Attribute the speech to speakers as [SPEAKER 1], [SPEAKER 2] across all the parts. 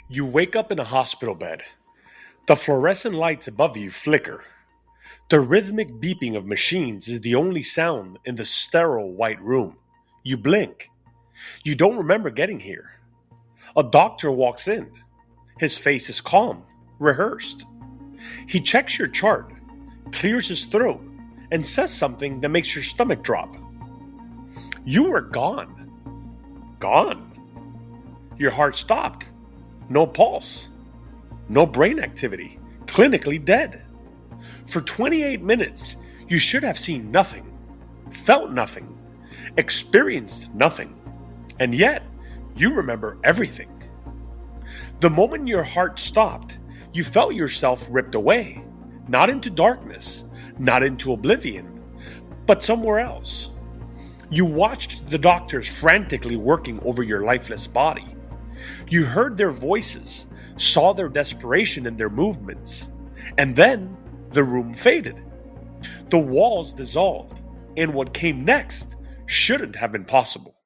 [SPEAKER 1] You wake up in a hospital bed. The fluorescent lights above you flicker. The rhythmic beeping of machines is the only sound in the sterile white room. You blink. You don't remember getting here. A doctor walks in. His face is calm, rehearsed. He checks your chart, clears his throat, and says something that makes your stomach drop. You were gone. Gone. Your heart stopped. No pulse. No brain activity. Clinically dead. For 28 minutes, you should have seen nothing, felt nothing, experienced nothing. And yet, you remember everything. The moment your heart stopped, you felt yourself ripped away, not into darkness, not into oblivion, but somewhere else. You watched the doctors frantically working over your lifeless body. You heard their voices, saw their desperation in their movements, and then the room faded. The walls dissolved, and what came next shouldn't have been possible.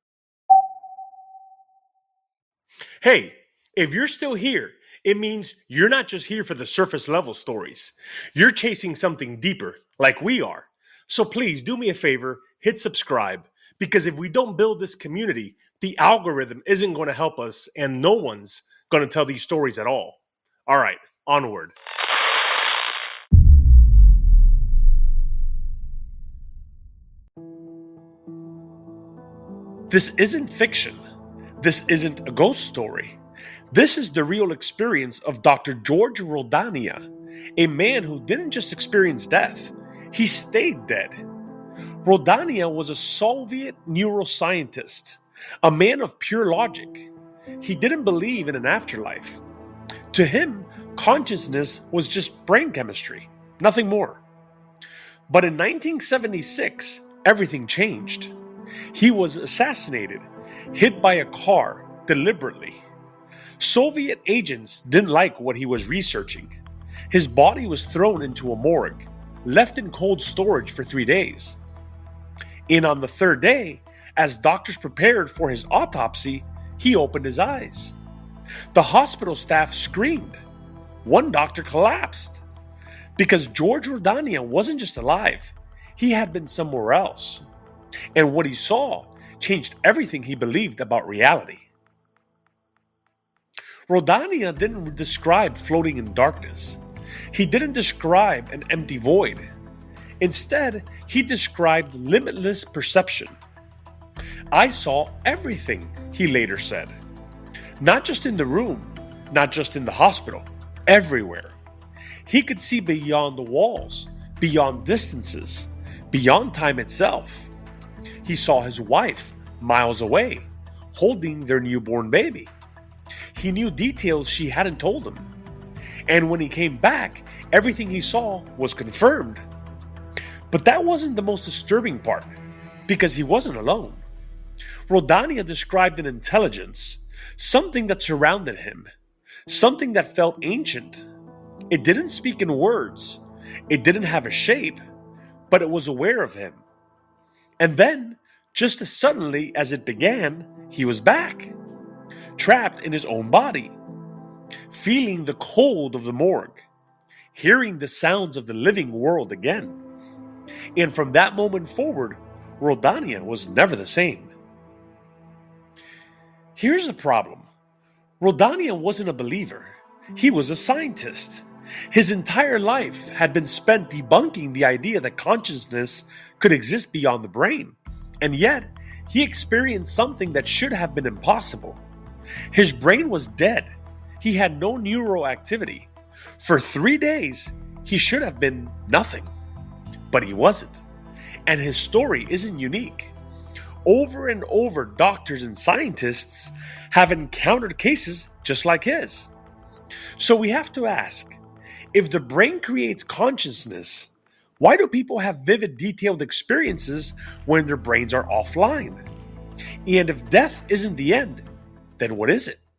[SPEAKER 1] Hey, if you're still here, it means you're not just here for the surface level stories. You're chasing something deeper, like we are. So please do me a favor, hit subscribe, because if we don't build this community, the algorithm isn't going to help us, and no one's going to tell these stories at all. All right, onward. This isn't fiction. This isn't a ghost story. This is the real experience of Dr. George Roldania, a man who didn't just experience death, he stayed dead. Roldania was a Soviet neuroscientist, a man of pure logic. He didn't believe in an afterlife. To him, consciousness was just brain chemistry, nothing more. But in 1976, everything changed. He was assassinated, hit by a car deliberately. Soviet agents didn't like what he was researching. His body was thrown into a morgue, left in cold storage for 3 days. And on the third day, as doctors prepared for his autopsy, he opened his eyes. The hospital staff screamed. One doctor collapsed. Because George Roldania wasn't just alive, he had been somewhere else. And what he saw changed everything he believed about reality. Roldania didn't describe floating in darkness. He didn't describe an empty void. Instead, he described limitless perception. I saw everything, he later said. Not just in the room, not just in the hospital, everywhere. He could see beyond the walls, beyond distances, beyond time itself. He saw his wife miles away, holding their newborn baby. He knew details she hadn't told him. And when he came back, everything he saw was confirmed. But that wasn't the most disturbing part, because he wasn't alone. Roldania described an intelligence, something that surrounded him, something that felt ancient. It didn't speak in words, it didn't have a shape, but it was aware of him. And then, just as suddenly as it began, he was back, trapped in his own body, feeling the cold of the morgue, hearing the sounds of the living world again. And from that moment forward, Roldania was never the same. Here's the problem. Roldania wasn't a believer. He was a scientist. His entire life had been spent debunking the idea that consciousness could exist beyond the brain. And yet, he experienced something that should have been impossible. His brain was dead. He had no neural activity. For 3 days, he should have been nothing. But he wasn't. And his story isn't unique. Over and over, doctors and scientists have encountered cases just like his. So we have to ask, if the brain creates consciousness, why do people have vivid, detailed experiences when their brains are offline? And if death isn't the end, then what is it?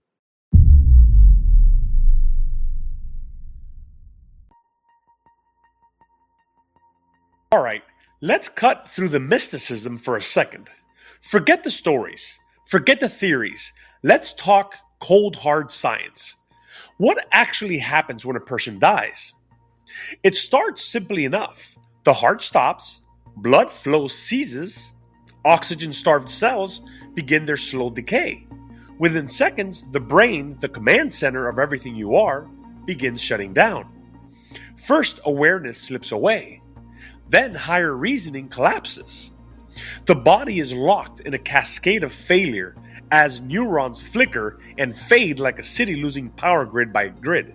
[SPEAKER 1] All right, let's cut through the mysticism for a second. Forget the stories, forget the theories. Let's talk cold, hard science. What actually happens when a person dies? It starts simply enough. The heart stops, blood flow ceases, oxygen-starved cells begin their slow decay. Within seconds, the brain, the command center of everything you are, begins shutting down. First, awareness slips away. Then, higher reasoning collapses. The body is locked in a cascade of failure as neurons flicker and fade like a city losing power grid by grid.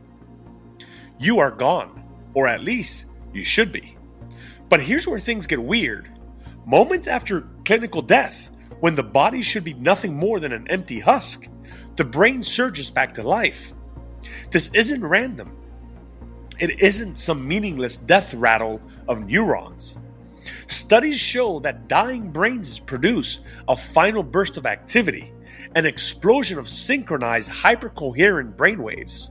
[SPEAKER 1] You are gone, or at least you should be. But here's where things get weird. Moments after clinical death, when the body should be nothing more than an empty husk, the brain surges back to life. This isn't random. It isn't some meaningless death rattle of neurons. Studies show that dying brains produce a final burst of activity, an explosion of synchronized hypercoherent brainwaves.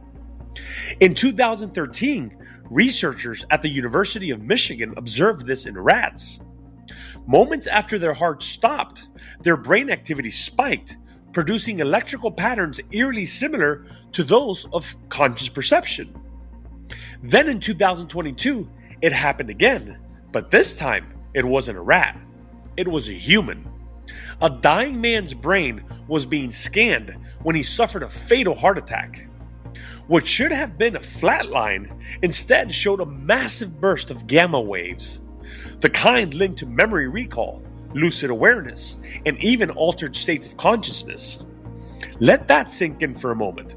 [SPEAKER 1] In 2013, researchers at the University of Michigan observed this in rats. Moments after their hearts stopped, their brain activity spiked, producing electrical patterns eerily similar to those of conscious perception. Then in 2022, it happened again, but this time it wasn't a rat. It was a human. A dying man's brain was being scanned when he suffered a fatal heart attack. What should have been a flat line instead showed a massive burst of gamma waves, the kind linked to memory recall, lucid awareness, and even altered states of consciousness. Let that sink in for a moment.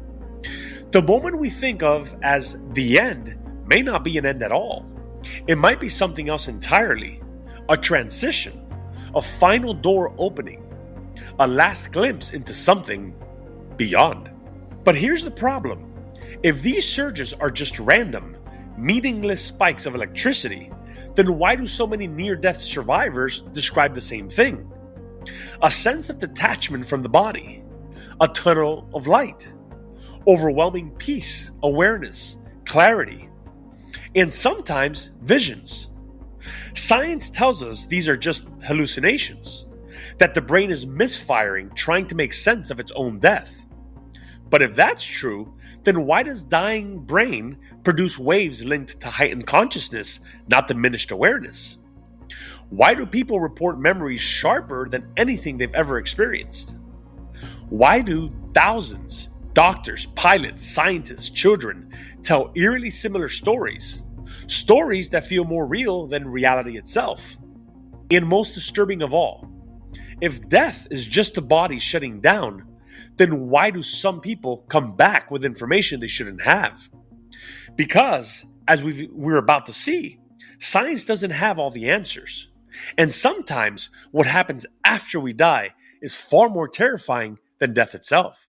[SPEAKER 1] The moment we think of as the end may not be an end at all. It might be something else entirely, a transition, a final door opening, a last glimpse into something beyond. But here's the problem. If these surges are just random, meaningless spikes of electricity, then why do so many near-death survivors describe the same thing? A sense of detachment from the body, a tunnel of light, overwhelming peace, awareness, clarity, and sometimes visions. Science tells us these are just hallucinations, that the brain is misfiring, trying to make sense of its own death. But if that's true, then why does dying brain produce waves linked to heightened consciousness, not diminished awareness? Why do people report memories sharper than anything they've ever experienced? Why do thousands, doctors, pilots, scientists, children, tell eerily similar stories? Stories that feel more real than reality itself. And most disturbing of all, if death is just the body shutting down, then why do some people come back with information they shouldn't have? Because, as we're about to see, science doesn't have all the answers. And sometimes what happens after we die is far more terrifying than death itself.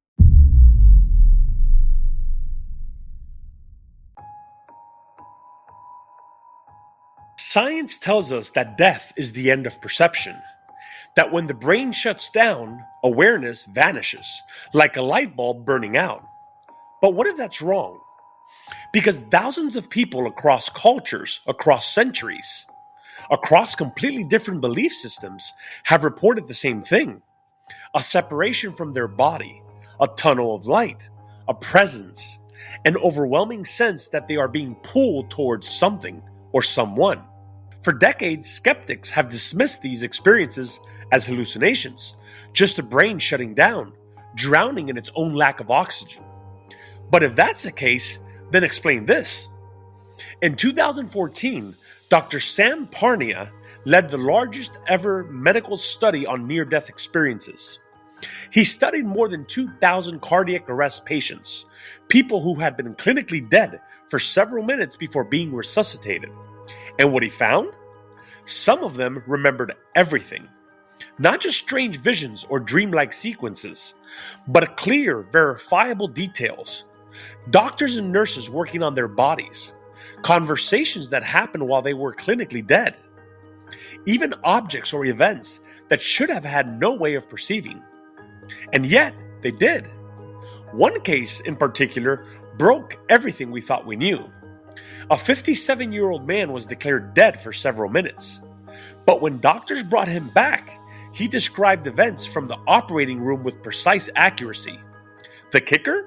[SPEAKER 1] Science tells us that death is the end of perception, that when the brain shuts down, awareness vanishes, like a light bulb burning out. But what if that's wrong? Because thousands of people across cultures, across centuries, across completely different belief systems have reported the same thing: a separation from their body, a tunnel of light, a presence, an overwhelming sense that they are being pulled towards something or someone. For decades, skeptics have dismissed these experiences as hallucinations, just a brain shutting down, drowning in its own lack of oxygen. But if that's the case, then explain this. In 2014, Dr. Sam Parnia led the largest ever medical study on near-death experiences. He studied more than 2,000 cardiac arrest patients, people who had been clinically dead for several minutes before being resuscitated. And what he found? Some of them remembered everything. Not just strange visions or dreamlike sequences, but clear, verifiable details. Doctors and nurses working on their bodies. Conversations that happened while they were clinically dead. Even objects or events that should have had no way of perceiving. And yet, they did. One case in particular broke everything we thought we knew. A 57-year-old man was declared dead for several minutes. But when doctors brought him back, he described events from the operating room with precise accuracy. The kicker?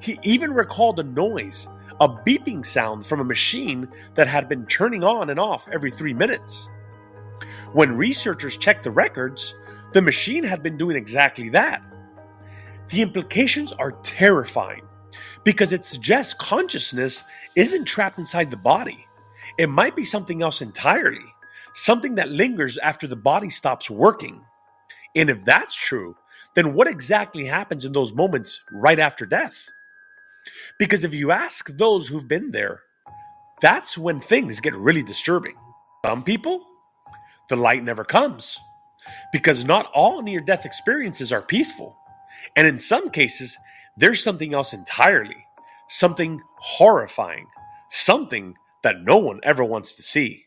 [SPEAKER 1] He even recalled a noise, a beeping sound from a machine that had been turning on and off every 3 minutes. When researchers checked the records, the machine had been doing exactly that. The implications are terrifying because it suggests consciousness isn't trapped inside the body. It might be something else entirely, something that lingers after the body stops working. And if that's true, then what exactly happens in those moments right after death? Because if you ask those who've been there, that's when things get really disturbing. Some people, the light never comes, because not all near-death experiences are peaceful. And in some cases, there's something else entirely, something horrifying, something that no one ever wants to see.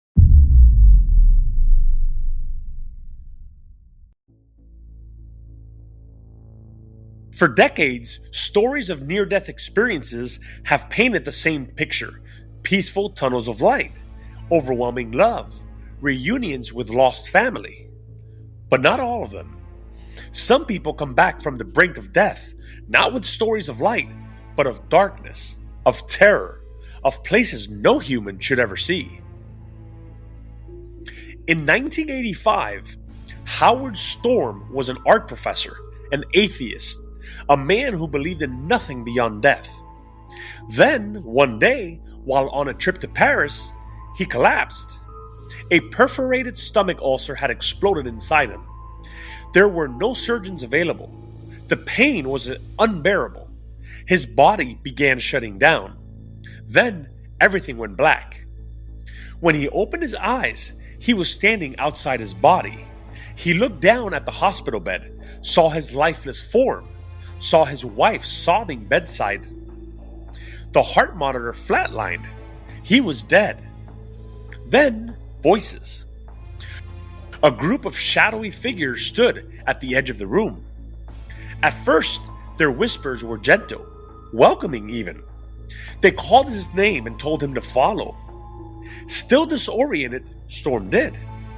[SPEAKER 1] For decades, stories of near-death experiences have painted the same picture: peaceful tunnels of light, overwhelming love, reunions with lost family. But not all of them. Some people come back from the brink of death, not with stories of light, but of darkness, of terror, of places no human should ever see. In 1985, Howard Storm was an art professor, an atheist, a man who believed in nothing beyond death. Then, one day, while on a trip to Paris, he collapsed. A perforated stomach ulcer had exploded inside him. There were no surgeons available. The pain was unbearable. His body began shutting down. Then, everything went black. When he opened his eyes, he was standing outside his body. He looked down at the hospital bed, saw his lifeless form, saw his wife sobbing bedside. The heart monitor flatlined. He was dead. Then, voices. A group of shadowy figures stood at the edge of the room. At first, their whispers were gentle, welcoming even. They called his name and told him to follow. Still disoriented, Storm did.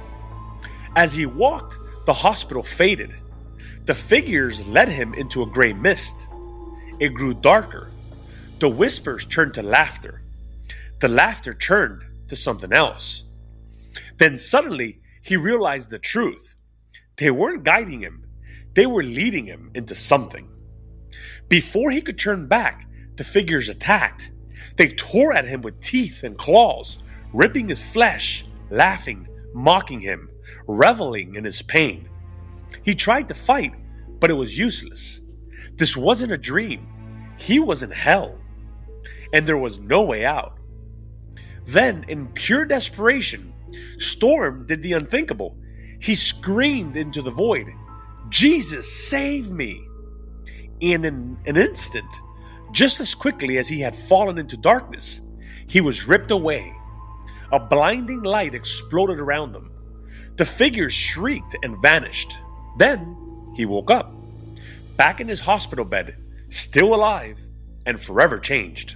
[SPEAKER 1] As he walked, the hospital faded. The figures led him into a gray mist. It grew darker. The whispers turned to laughter. The laughter turned to something else. Then suddenly, he realized the truth. They weren't guiding him. They were leading him into something. Before he could turn back, the figures attacked. They tore at him with teeth and claws, ripping his flesh, laughing, mocking him, reveling in his pain. He tried to fight, but it was useless. This wasn't a dream. He was in hell. And there was no way out. Then, in pure desperation, Storm did the unthinkable. He screamed into the void, "Jesus, save me!" And in an instant, just as quickly as he had fallen into darkness, he was ripped away. A blinding light exploded around them. The figures shrieked and vanished. Then he woke up, back in his hospital bed, still alive and forever changed.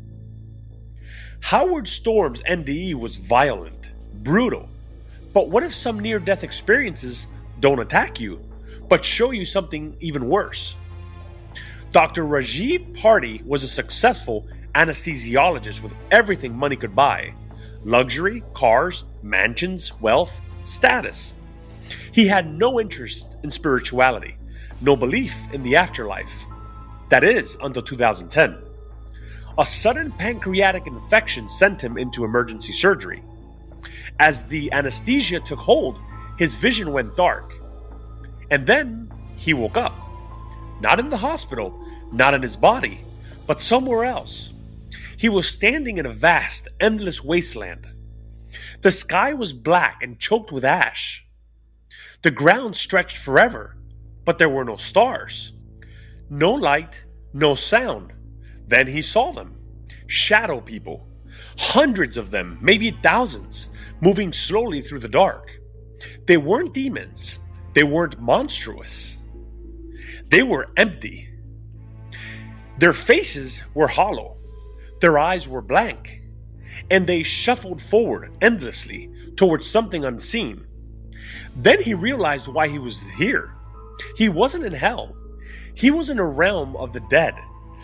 [SPEAKER 1] Howard Storm's NDE was violent, brutal. But what if some near-death experiences don't attack you, but show you something even worse? Dr. Rajiv Party was a successful anesthesiologist with everything money could buy: luxury, cars, mansions, wealth, status. He had no interest in spirituality, no belief in the afterlife. That is, until 2010. A sudden pancreatic infection sent him into emergency surgery. As the anesthesia took hold, his vision went dark. And then he woke up. Not in the hospital, not in his body, but somewhere else. He was standing in a vast, endless wasteland. The sky was black and choked with ash. The ground stretched forever, but there were no stars. No light, no sound. Then he saw them. Shadow people. Hundreds of them, maybe thousands, moving slowly through the dark. They weren't demons. They weren't monstrous. They were empty. Their faces were hollow. Their eyes were blank. And they shuffled forward endlessly towards something unseen. Then he realized why he was here. He wasn't in hell. He was in a realm of the dead,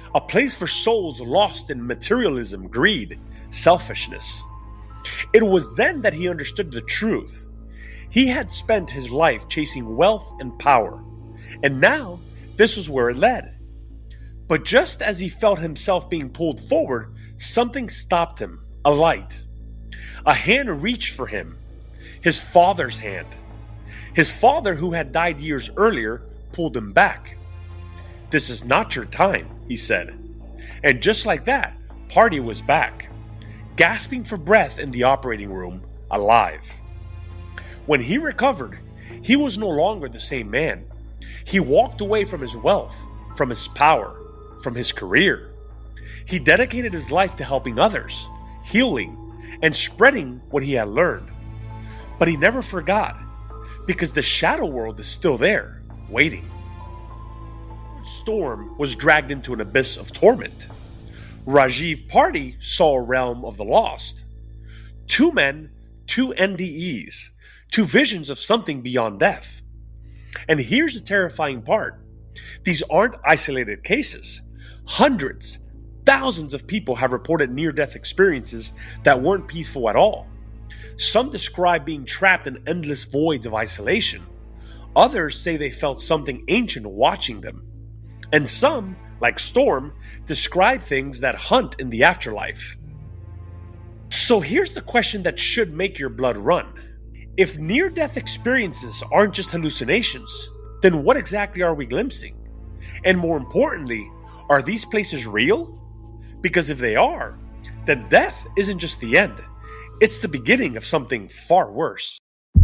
[SPEAKER 1] a place for souls lost in materialism, greed, selfishness. It was then that he understood the truth. He had spent his life chasing wealth and power, and now this was where it led. But just as he felt himself being pulled forward, something stopped him, a light. A hand reached for him, his father's hand. His father, who had died years earlier, pulled him back. "This is not your time," he said. And just like that, Party was back, gasping for breath in the operating room, alive. When he recovered, he was no longer the same man. He walked away from his wealth, from his power, from his career. He dedicated his life to helping others, healing, and spreading what he had learned. But he never forgot, because the shadow world is still there, waiting. Storm was dragged into an abyss of torment. Rajiv Party saw a realm of the lost. Two men, two NDEs, two visions of something beyond death. And here's the terrifying part. These aren't isolated cases. Hundreds, thousands of people have reported near-death experiences that weren't peaceful at all. Some describe being trapped in endless voids of isolation. Others say they felt something ancient watching them. And some, like Storm, describe things that hunt in the afterlife. So here's the question that should make your blood run. If near-death experiences aren't just hallucinations, then what exactly are we glimpsing? And more importantly, are these places real? Because if they are, then death isn't just the end. It's the beginning of something far worse.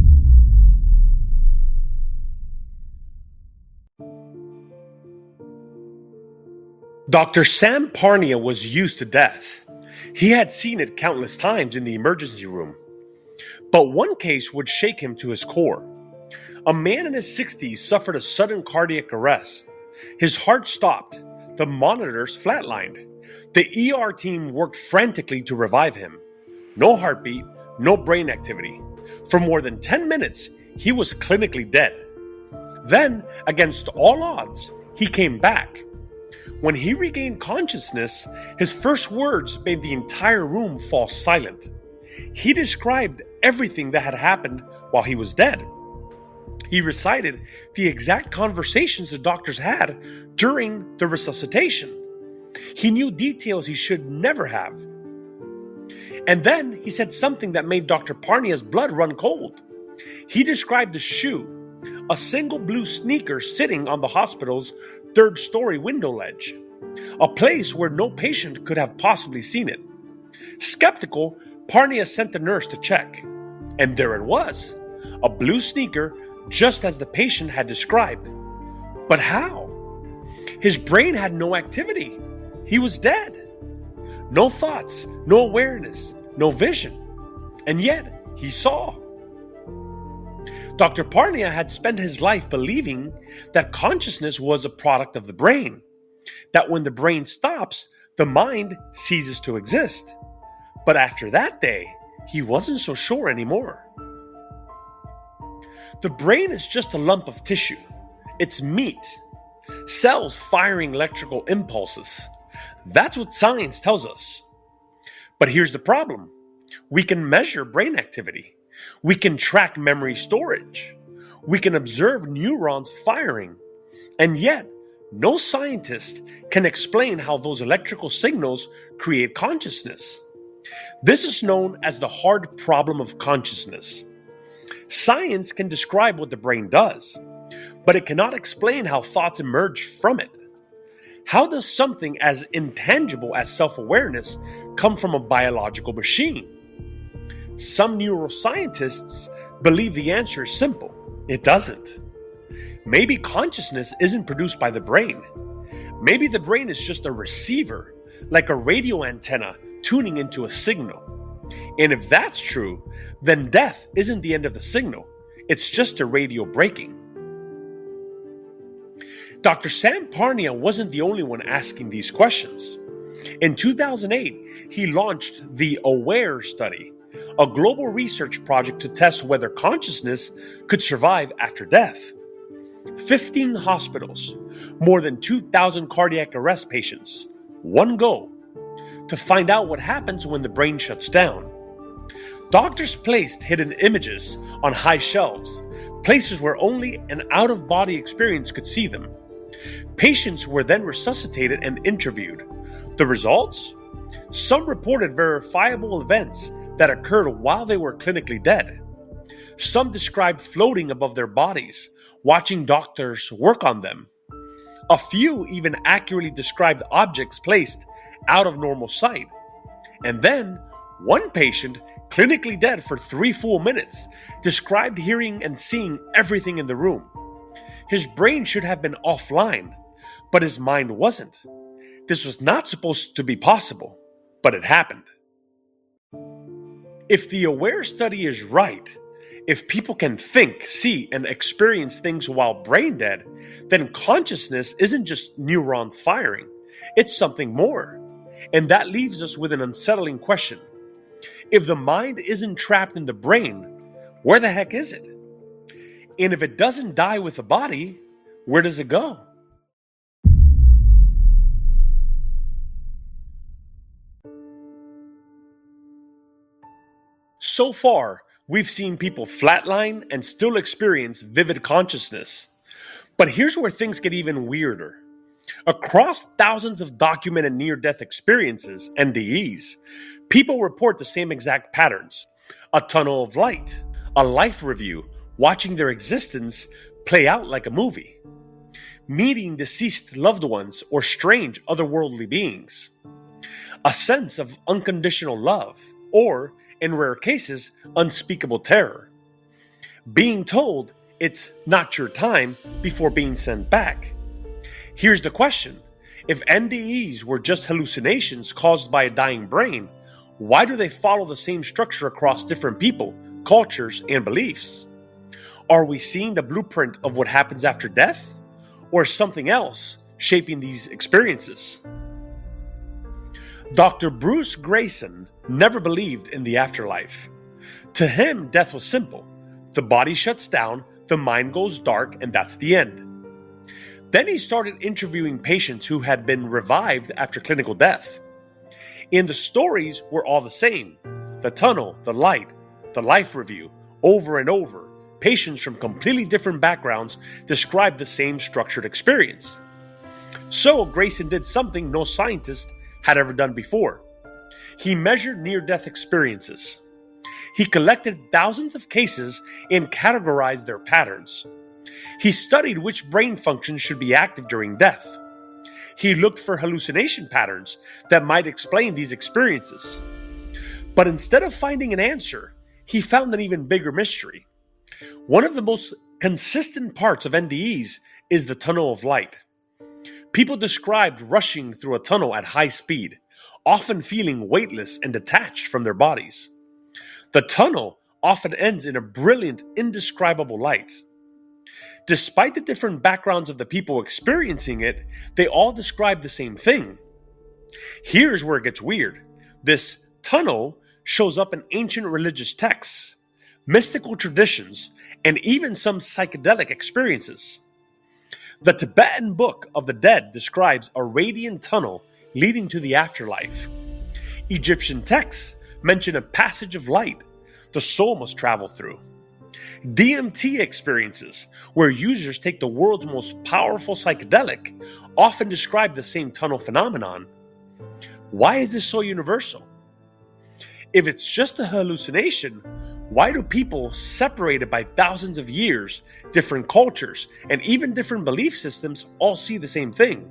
[SPEAKER 1] Dr. Sam Parnia was used to death. He had seen it countless times in the emergency room. But one case would shake him to his core. A man in his 60s suffered a sudden cardiac arrest. His heart stopped. The monitors flatlined. The ER team worked frantically to revive him. No heartbeat, no brain activity. For more than 10 minutes, he was clinically dead. Then, against all odds, he came back. When he regained consciousness, his first words made the entire room fall silent. He described everything that had happened while he was dead. He recited the exact conversations the doctors had during the resuscitation. He knew details he should never have. And then he said something that made Dr. Parnia's blood run cold. He described a shoe, a single blue sneaker sitting on the hospital's third-story window ledge, a place where no patient could have possibly seen it. Skeptical, Parnia sent the nurse to check. And there it was, a blue sneaker just as the patient had described. But how? His brain had no activity. He was dead. No thoughts, no awareness, no vision. And yet, he saw. Dr. Parnia had spent his life believing that consciousness was a product of the brain, that when the brain stops, the mind ceases to exist. But after that day, he wasn't so sure anymore. The brain is just a lump of tissue. It's meat. Cells firing electrical impulses. That's what science tells us. But here's the problem. We can measure brain activity. We can track memory storage. We can observe neurons firing. And yet, no scientist can explain how those electrical signals create consciousness. This is known as the hard problem of consciousness. Science can describe what the brain does, but it cannot explain how thoughts emerge from it. How does something as intangible as self-awareness come from a biological machine? Some neuroscientists believe the answer is simple. It doesn't. Maybe consciousness isn't produced by the brain. Maybe the brain is just a receiver, like a radio antenna tuning into a signal. And if that's true, then death isn't the end of the signal. It's just a radio breaking. Dr. Sam Parnia wasn't the only one asking these questions. In 2008, he launched the AWARE study, a global research project to test whether consciousness could survive after death. 15 hospitals, more than 2,000 cardiac arrest patients, one go, to find out what happens when the brain shuts down. Doctors placed hidden images on high shelves, places where only an out-of-body experience could see them. Patients were then resuscitated and interviewed. The results? Some reported verifiable events that occurred while they were clinically dead. Some described floating above their bodies, watching doctors work on them. A few even accurately described objects placed out of normal sight. And then, one patient, clinically dead for 3 full minutes, described hearing and seeing everything in the room. His brain should have been offline, but his mind wasn't. This was not supposed to be possible, but it happened. If the AWARE study is right, if people can think, see, and experience things while brain dead, then consciousness isn't just neurons firing, it's something more. And that leaves us with an unsettling question. If the mind isn't trapped in the brain, where the heck is it? And if it doesn't die with the body, where does it go? So far, we've seen people flatline and still experience vivid consciousness. But here's where things get even weirder. Across thousands of documented near-death experiences, NDEs, people report the same exact patterns. A tunnel of light, a life review, watching their existence play out like a movie. Meeting deceased loved ones or strange otherworldly beings. A sense of unconditional love, or, in rare cases, unspeakable terror. Being told it's not your time before being sent back. Here's the question. If NDEs were just hallucinations caused by a dying brain, why do they follow the same structure across different people, cultures, and beliefs? Are we seeing the blueprint of what happens after death? Or something else shaping these experiences? Dr. Bruce Greyson never believed in the afterlife. To him, death was simple. The body shuts down, the mind goes dark, and that's the end. Then he started interviewing patients who had been revived after clinical death. And the stories were all the same. The tunnel, the light, the life review, over and over. Patients from completely different backgrounds described the same structured experience. So Greyson did something no scientist had ever done before. He measured near-death experiences. He collected thousands of cases and categorized their patterns. He studied which brain functions should be active during death. He looked for hallucination patterns that might explain these experiences. But instead of finding an answer, he found an even bigger mystery. One of the most consistent parts of NDEs is the tunnel of light. People described rushing through a tunnel at high speed, often feeling weightless and detached from their bodies. The tunnel often ends in a brilliant, indescribable light. Despite the different backgrounds of the people experiencing it, they all describe the same thing. Here's where it gets weird. This tunnel shows up in ancient religious texts, mystical traditions, and even some psychedelic experiences. The Tibetan Book of the Dead describes a radiant tunnel leading to the afterlife. Egyptian texts mention a passage of light the soul must travel through. DMT experiences, where users take the world's most powerful psychedelic, often describe the same tunnel phenomenon. Why is this so universal? If it's just a hallucination, why do people separated by thousands of years, different cultures, and even different belief systems all see the same thing?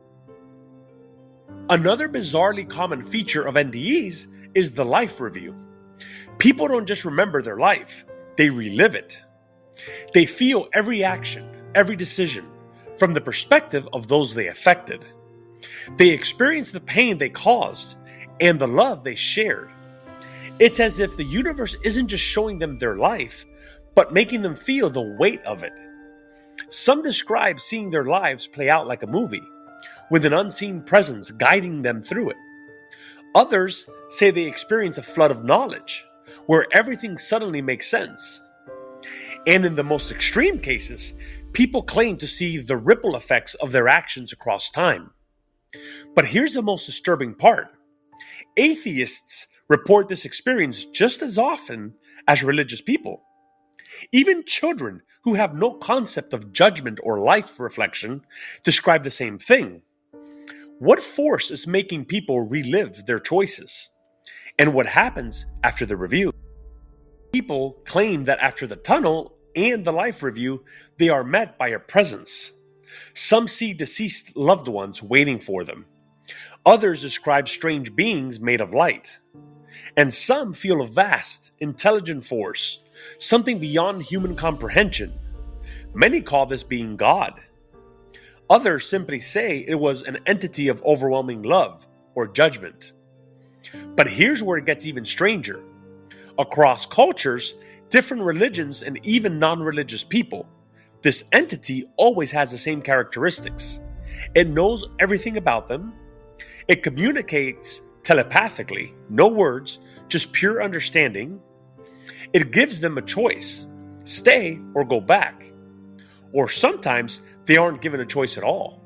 [SPEAKER 1] Another bizarrely common feature of NDEs is the life review. People don't just remember their life, they relive it. They feel every action, every decision, from the perspective of those they affected. They experience the pain they caused and the love they shared. It's as if the universe isn't just showing them their life, but making them feel the weight of it. Some describe seeing their lives play out like a movie, with an unseen presence guiding them through it. Others say they experience a flood of knowledge, where everything suddenly makes sense. And in the most extreme cases, people claim to see the ripple effects of their actions across time. But here's the most disturbing part. Atheists report this experience just as often as religious people. Even children who have no concept of judgment or life reflection describe the same thing. What force is making people relive their choices? And what happens after the review? People claim that after the tunnel and the life review, they are met by a presence. Some see deceased loved ones waiting for them. Others describe strange beings made of light. And some feel a vast, intelligent force, something beyond human comprehension. Many call this being God. Others simply say it was an entity of overwhelming love or judgment. But here's where it gets even stranger. Across cultures, different religions, and even non-religious people, this entity always has the same characteristics. It knows everything about them. It communicates telepathically, no words, just pure understanding. It gives them a choice, stay or go back. Or sometimes they aren't given a choice at all.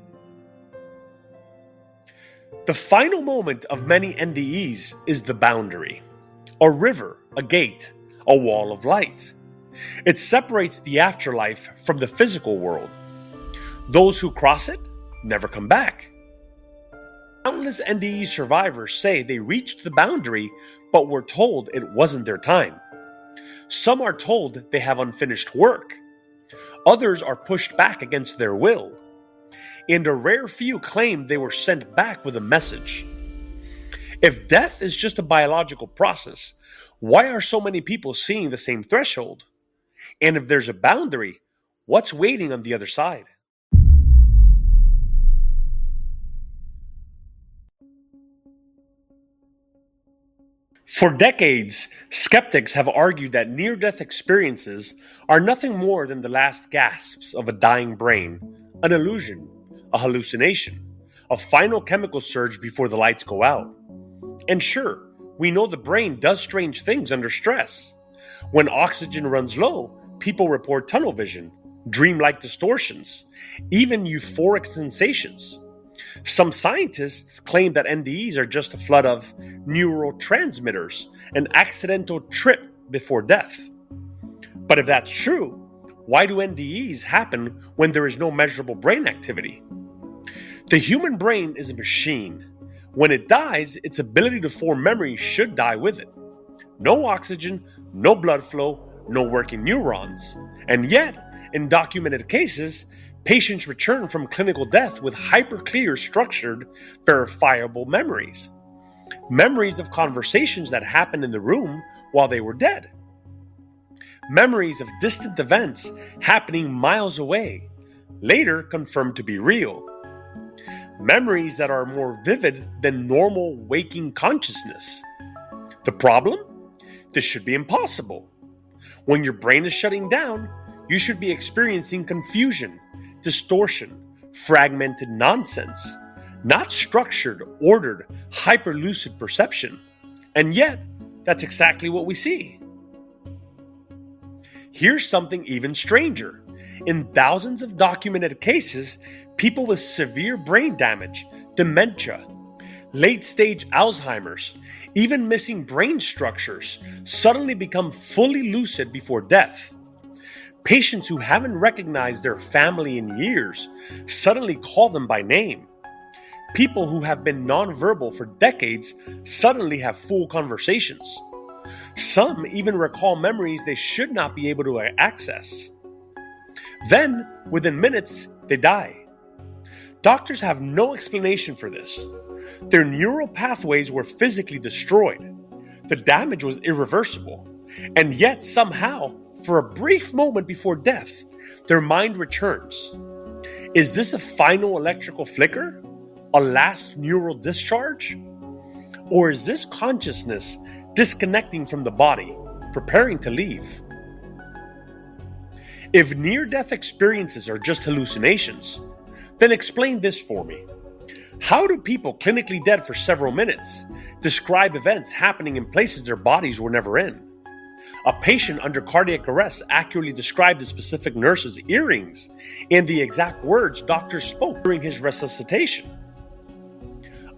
[SPEAKER 1] The final moment of many NDEs is the boundary. A river, a gate, a wall of light. It separates the afterlife from the physical world. Those who cross it never come back. Countless NDE survivors say they reached the boundary but were told it wasn't their time. Some are told they have unfinished work. Others are pushed back against their will. And a rare few claim they were sent back with a message. If death is just a biological process, why are so many people seeing the same threshold? And if there's a boundary, what's waiting on the other side? For decades, skeptics have argued that near-death experiences are nothing more than the last gasps of a dying brain, an illusion, a hallucination, a final chemical surge before the lights go out. And sure, we know the brain does strange things under stress. When oxygen runs low, people report tunnel vision, dreamlike distortions, even euphoric sensations. Some scientists claim that NDEs are just a flood of neurotransmitters, an accidental trip before death. But if that's true, why do NDEs happen when there is no measurable brain activity? The human brain is a machine. When it dies, its ability to form memories should die with it. No oxygen, no blood flow, no working neurons. And yet, in documented cases, patients return from clinical death with hyper-clear, structured, verifiable memories. Memories of conversations that happened in the room while they were dead. Memories of distant events happening miles away, later confirmed to be real. Memories that are more vivid than normal waking consciousness. The problem? This should be impossible. When your brain is shutting down, you should be experiencing confusion, distortion, fragmented nonsense, not structured, ordered, hyper-lucid perception. And yet, that's exactly what we see. Here's something even stranger. In thousands of documented cases, people with severe brain damage, dementia, late-stage Alzheimer's, even missing brain structures, suddenly become fully lucid before death. Patients who haven't recognized their family in years suddenly call them by name. People who have been nonverbal for decades suddenly have full conversations. Some even recall memories they should not be able to access. Then, within minutes, they die. Doctors have no explanation for this. Their neural pathways were physically destroyed. The damage was irreversible. And yet, somehow, for a brief moment before death, their mind returns. Is this a final electrical flicker? A last neural discharge? Or is this consciousness disconnecting from the body, preparing to leave? If near-death experiences are just hallucinations, then explain this for me. How do people clinically dead for several minutes describe events happening in places their bodies were never in? A patient under cardiac arrest accurately described the specific nurse's earrings and the exact words doctors spoke during his resuscitation.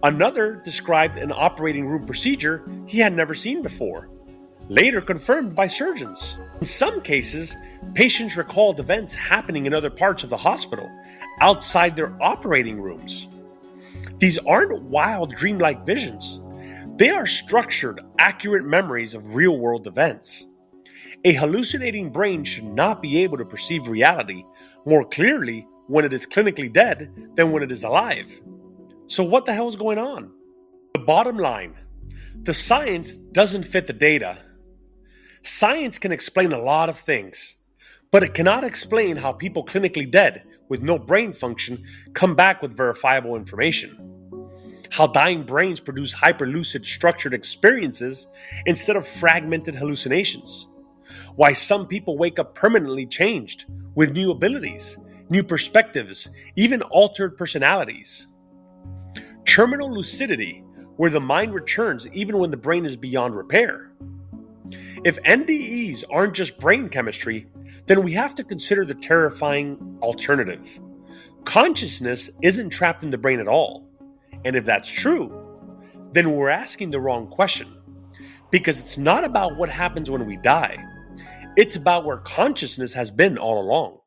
[SPEAKER 1] Another described an operating room procedure he had never seen before, later confirmed by surgeons. In some cases, patients recalled events happening in other parts of the hospital, outside their operating rooms. These aren't wild, dreamlike visions. They are structured, accurate memories of real-world events. A hallucinating brain should not be able to perceive reality more clearly when it is clinically dead than when it is alive. So what the hell is going on? The bottom line, the science doesn't fit the data. Science can explain a lot of things, but it cannot explain how people clinically dead with no brain function come back with verifiable information. How dying brains produce hyperlucid structured experiences instead of fragmented hallucinations. Why some people wake up permanently changed with new abilities, new perspectives, even altered personalities. Terminal lucidity, where the mind returns even when the brain is beyond repair. If NDEs aren't just brain chemistry, then we have to consider the terrifying alternative. Consciousness isn't trapped in the brain at all. And if that's true, then we're asking the wrong question. Because it's not about what happens when we die. It's about where consciousness has been all along.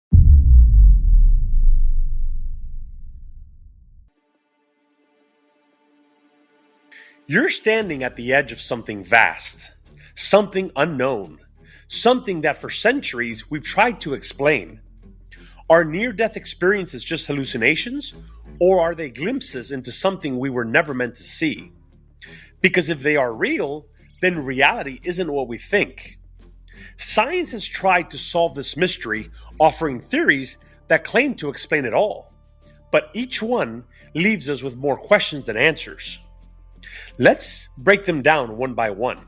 [SPEAKER 1] You're standing at the edge of something vast, something unknown, something that for centuries we've tried to explain. Are near-death experiences just hallucinations, or are they glimpses into something we were never meant to see? Because if they are real, then reality isn't what we think. Science has tried to solve this mystery, offering theories that claim to explain it all. But each one leaves us with more questions than answers. Let's break them down one by one.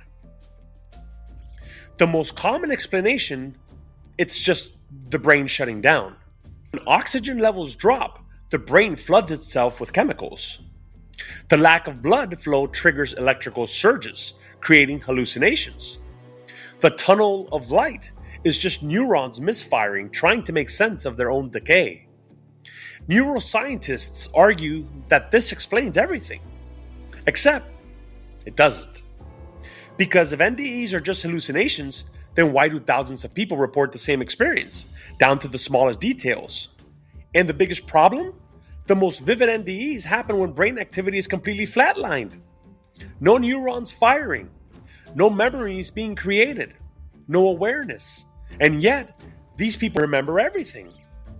[SPEAKER 1] The most common explanation, it's just the brain shutting down. When oxygen levels drop, the brain floods itself with chemicals. The lack of blood flow triggers electrical surges, creating hallucinations. The tunnel of light is just neurons misfiring, trying to make sense of their own decay. Neuroscientists argue that this explains everything. Except, it doesn't. Because if NDEs are just hallucinations, then why do thousands of people report the same experience, down to the smallest details? And the biggest problem? The most vivid NDEs happen when brain activity is completely flatlined. No neurons firing, no memories being created, no awareness. And yet, these people remember everything.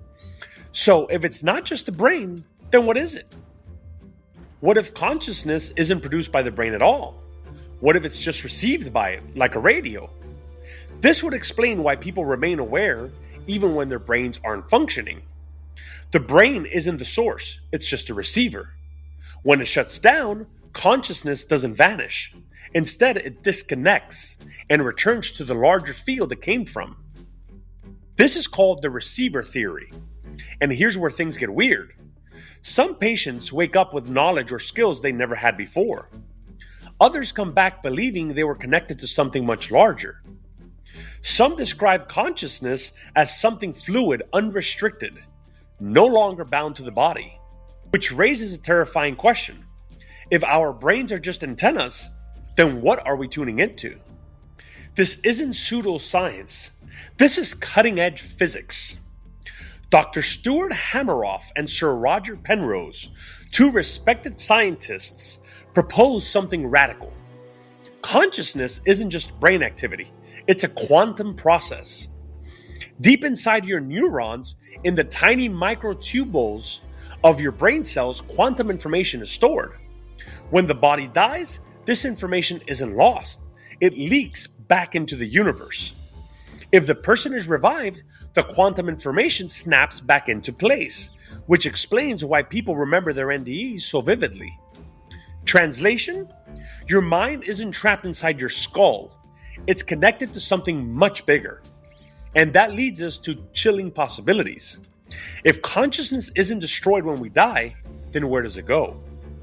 [SPEAKER 1] So if it's not just the brain, then what is it? What if consciousness isn't produced by the brain at all? What if it's just received by it, like a radio? This would explain why people remain aware even when their brains aren't functioning. The brain isn't the source, it's just a receiver. When it shuts down, consciousness doesn't vanish. Instead, it disconnects and returns to the larger field it came from. This is called the receiver theory. And here's where things get weird. Some patients wake up with knowledge or skills they never had before. Others come back believing they were connected to something much larger. Some describe consciousness as something fluid, unrestricted, no longer bound to the body, which raises a terrifying question. If our brains are just antennas, then what are we tuning into? This isn't pseudoscience. This is cutting-edge physics. Dr. Stuart Hameroff and Sir Roger Penrose, two respected scientists, proposed something radical. Consciousness isn't just brain activity, it's a quantum process. Deep inside your neurons, in the tiny microtubules of your brain cells, quantum information is stored. When the body dies, this information isn't lost. It leaks back into the universe. If the person is revived, the quantum information snaps back into place, which explains why people remember their NDEs so vividly. Translation? Your mind isn't trapped inside your skull. It's connected to something much bigger. And that leads us to chilling possibilities. If consciousness isn't destroyed when we die, then where does it go?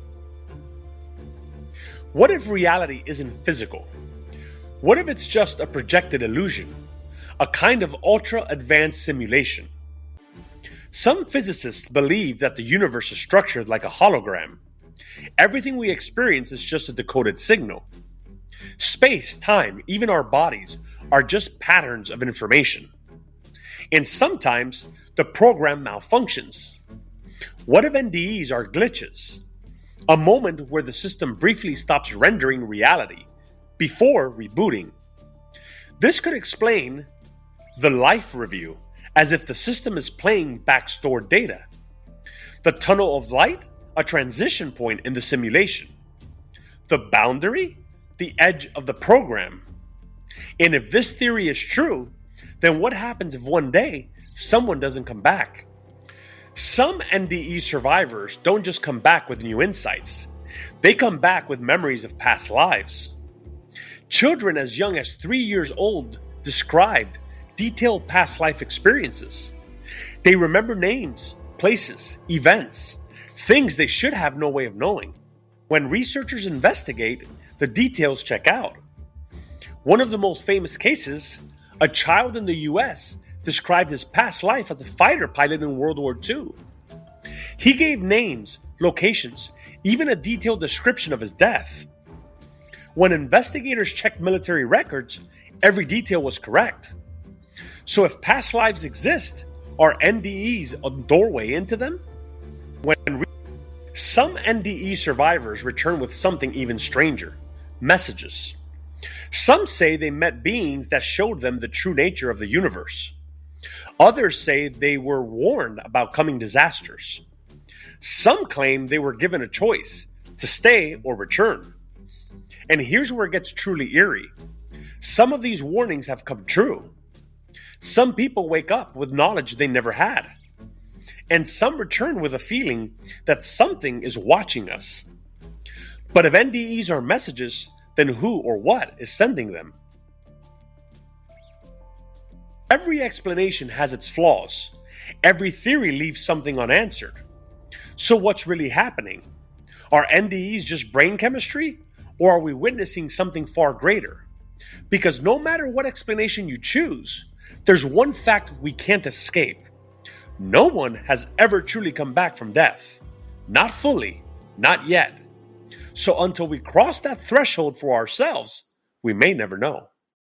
[SPEAKER 1] What if reality isn't physical? What if it's just a projected illusion? A kind of ultra-advanced simulation? Some physicists believe that the universe is structured like a hologram. Everything we experience is just a decoded signal. Space, time, even our bodies are just patterns of information. And sometimes the program malfunctions. What if NDEs are glitches? A moment where the system briefly stops rendering reality before rebooting. This could explain the life review, as if the system is playing back stored data. The tunnel of light, a transition point in the simulation. The boundary, the edge of the program. And if this theory is true, then what happens if one day someone doesn't come back? Some NDE survivors don't just come back with new insights. They come back with memories of past lives. Children as young as 3 years old described detailed past life experiences. They remember names, places, events, things they should have no way of knowing. When researchers investigate, the details check out. One of the most famous cases, a child in the US described his past life as a fighter pilot in World War II. He gave names, locations, even a detailed description of his death. When investigators checked military records, every detail was correct. So if past lives exist, are NDEs a doorway into them? Some NDE survivors return with something even stranger: messages. Some say they met beings that showed them the true nature of the universe. Others say they were warned about coming disasters. Some claim they were given a choice to stay or return. And here's where it gets truly eerie. Some of these warnings have come true. Some people wake up with knowledge they never had. And some return with a feeling that something is watching us. But if NDEs are messages, then who or what is sending them? Every explanation has its flaws. Every theory leaves something unanswered. So what's really happening? Are NDEs just brain chemistry? Or are we witnessing something far greater? Because no matter what explanation you choose, there's one fact we can't escape. No one has ever truly come back from death. Not fully, not yet. So until we cross that threshold for ourselves, we may never know.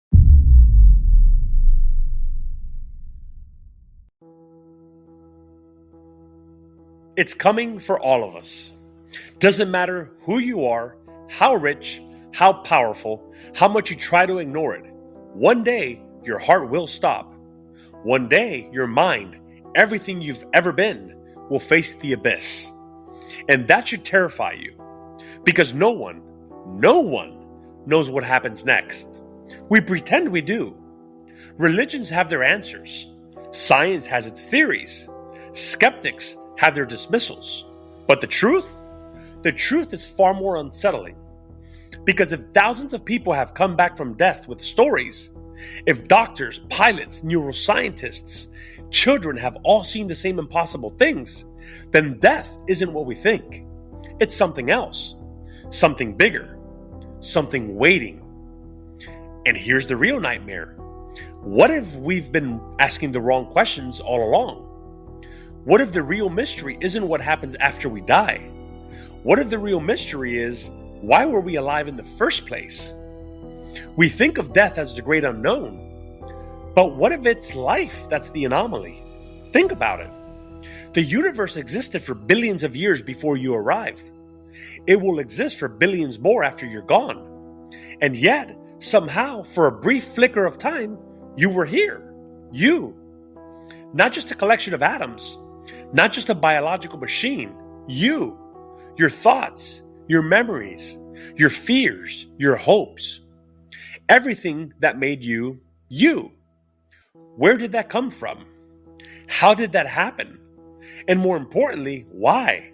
[SPEAKER 1] It's coming for all of us. Doesn't matter who you are, how rich, how powerful, how much you try to ignore it. One day, your heart will stop. One day, your mind, everything you've ever been, will face the abyss. And that should terrify you. Because no one knows what happens next. We pretend we do. Religions have their answers. Science has its theories. Skeptics have their dismissals. But the truth is far more unsettling. Because if thousands of people have come back from death with stories, if doctors, pilots, neuroscientists, children have all seen the same impossible things, then death isn't what we think. It's something else, something bigger, something waiting. And here's the real nightmare. What if we've been asking the wrong questions all along? What if the real mystery isn't what happens after we die? What if the real mystery is, why were we alive in the first place? We think of death as the great unknown. But what if it's life that's the anomaly? Think about it. The universe existed for billions of years before you arrived. It will exist for billions more after you're gone. And yet, somehow, for a brief flicker of time, you were here. You. Not just a collection of atoms. Not just a biological machine. You. Your thoughts. Your memories. Your fears. Your hopes. Everything that made you, you. Where did that come from? How did that happen? And more importantly, why?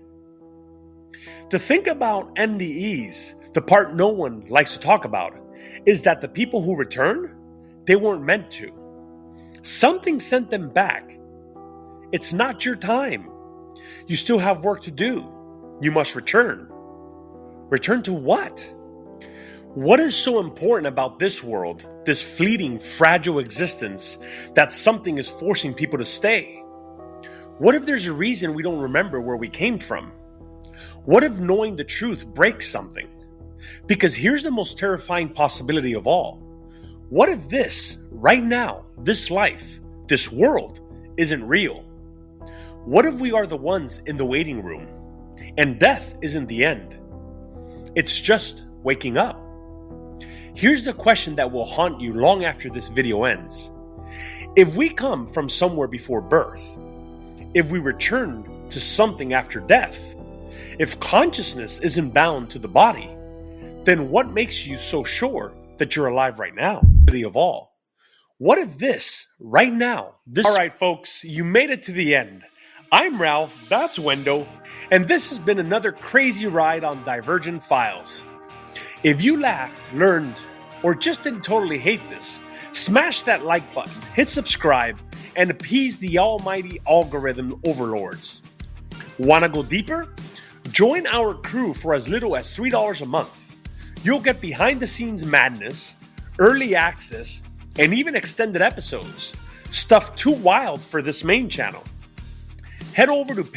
[SPEAKER 1] To think about NDEs, the part no one likes to talk about, is that the people who return, they weren't meant to. Something sent them back. It's not your time. You still have work to do. You must return. Return to what? What is so important about this world, this fleeting, fragile existence, that something is forcing people to stay? What if there's a reason we don't remember where we came from? What if knowing the truth breaks something? Because here's the most terrifying possibility of all. What if this, right now, this life, this world, isn't real? What if we are the ones in the waiting room, and death isn't the end? It's just waking up. Here's the question that will haunt you long after this video ends. If we come from somewhere before birth, if we return to something after death, if consciousness isn't bound to the body, then what makes you so sure that you're alive right now? Of all. What if this, right now, this... All right, folks, you made it to the end. I'm Ralph, that's Wendo, and this has been another crazy ride on Divergent Files. If you laughed, learned, or just didn't totally hate this, smash that like button, hit subscribe, and appease the almighty algorithm overlords. Wanna go deeper? Join our crew for as little as $3 a month. You'll get behind-the-scenes madness, early access, and even extended episodes. Stuff too wild for this main channel. Head over to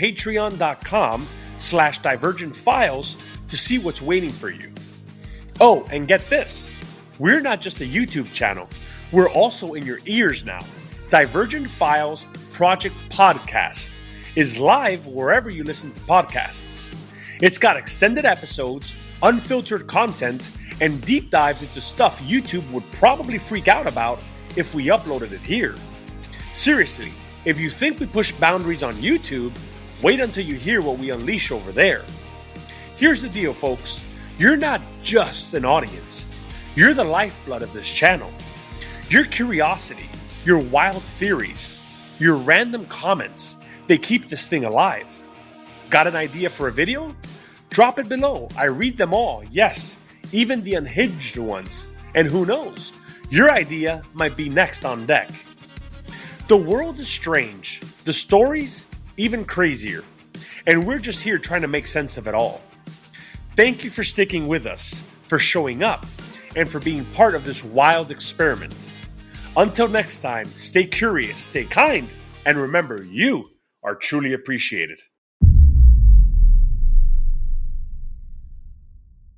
[SPEAKER 1] patreon.com/divergentfiles to see what's waiting for you. Oh, and get this. We're not just a YouTube channel. We're also in your ears now. Divergent Files Project Podcast is live wherever you listen to podcasts. It's got extended episodes, unfiltered content, and deep dives into stuff YouTube would probably freak out about if we uploaded it here. Seriously, if you think we push boundaries on YouTube, wait until you hear what we unleash over there. Here's the deal, folks. You're not just an audience. You're the lifeblood of this channel. Your curiosity, your wild theories, your random comments, they keep this thing alive. Got an idea for a video? Drop it below. I read them all, yes. Even the unhinged ones. And who knows, your idea might be next on deck. The world is strange, the stories even crazier, and we're just here trying to make sense of it all. Thank you for sticking with us, for showing up, and for being part of this wild experiment. Until next time, stay curious, stay kind, and remember, you are truly appreciated.